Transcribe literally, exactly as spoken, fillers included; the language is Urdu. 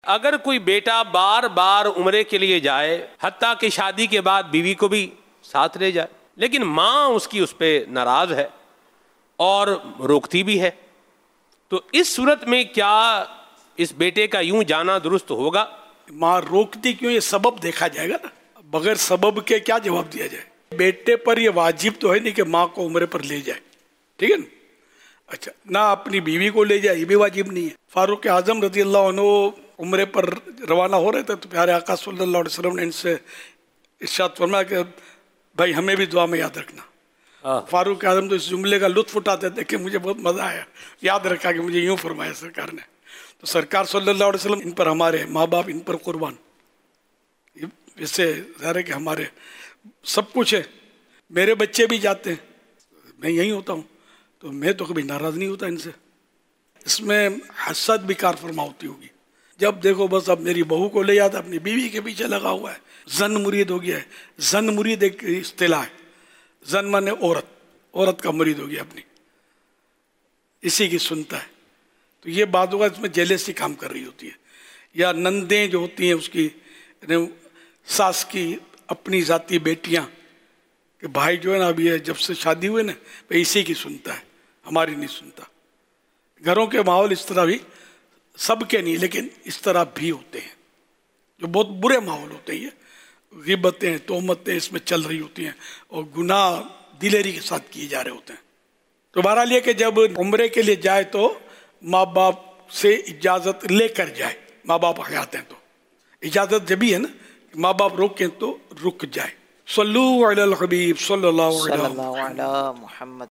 اگر کوئی بیٹا بار بار عمرے کے لیے جائے، حتیٰ کہ شادی کے بعد بیوی کو بھی ساتھ لے جائے، لیکن ماں اس کی اس پہ ناراض ہے اور روکتی بھی ہے، تو اس صورت میں کیا اس بیٹے کا یوں جانا درست ہوگا؟ ماں روکتی کیوں، یہ سبب دیکھا جائے گا نا، بغیر سبب کے کیا جواب دیا جائے؟ بیٹے پر یہ واجب تو ہے نہیں کہ ماں کو عمرے پر لے جائے، ٹھیک ہے نا؟ اچھا، نہ اپنی بیوی کو لے جائے، یہ بھی واجب نہیں ہے۔ فاروق اعظم رضی اللہ عنہ عمرے پر روانہ ہو رہے تھے تو پیارے آقا صلی اللہ علیہ وسلم نے ان سے ارشاد فرمایا کہ بھائی ہمیں بھی دعا میں یاد رکھنا۔ فاروق اعظم تو اس جملے کا لطف اٹھاتے تھے کہ مجھے بہت مزہ آیا، یاد رکھا کہ مجھے یوں فرمایا سرکار نے۔ تو سرکار صلی اللہ علیہ وسلم ان پر ہمارے ماں باپ ان پر قربان، ویسے ظاہر ہے کہ ہمارے سب کچھ ہے، میرے بچے بھی جاتے ہیں، میں یہی ہوتا ہوں، تو میں تو کبھی ناراض نہیں ہوتا ان سے۔ اس میں حسد بھی کار فرما ہوتی ہوگی، جب دیکھو بس اب میری بہو کو لے جاتا، اپنی بیوی کے پیچھے لگا ہوا ہے، زن مرید ہو گیا ہے۔ زن مرید ایک اصطلاح ہے، زن مانے عورت، عورت کا مرید ہو گیا اپنی، اسی کی سنتا ہے۔ تو یہ بات ہوگا، اس میں جیلسی کام کر رہی ہوتی ہے، یا نندیں جو ہوتی ہیں اس کی ساس کی اپنی ذاتی بیٹیاں، کہ بھائی جو ہے نا ابھی جب سے شادی ہوئے نا اسی کی سنتا ہے، ہماری نہیں سنتا۔ گھروں کے ماحول اس طرح بھی، سب کے نہیں لیکن اس طرح بھی ہوتے ہیں، جو بہت برے ماحول ہوتے ہیں، غیبتیں تہمتیں اس میں چل رہی ہوتی ہیں اور گناہ دلیری کے ساتھ کیے جا رہے ہوتے ہیں۔ تو بہرحال یہ کہ جب عمرے کے لیے جائے تو ماں باپ سے اجازت لے کر جائے، ماں باپ حیات ہیں تو اجازت جبھی ہے نا، ماں باپ روکیں تو رک جائے۔ صلو علی الحبیب صلی اللہ علیہ وسلم۔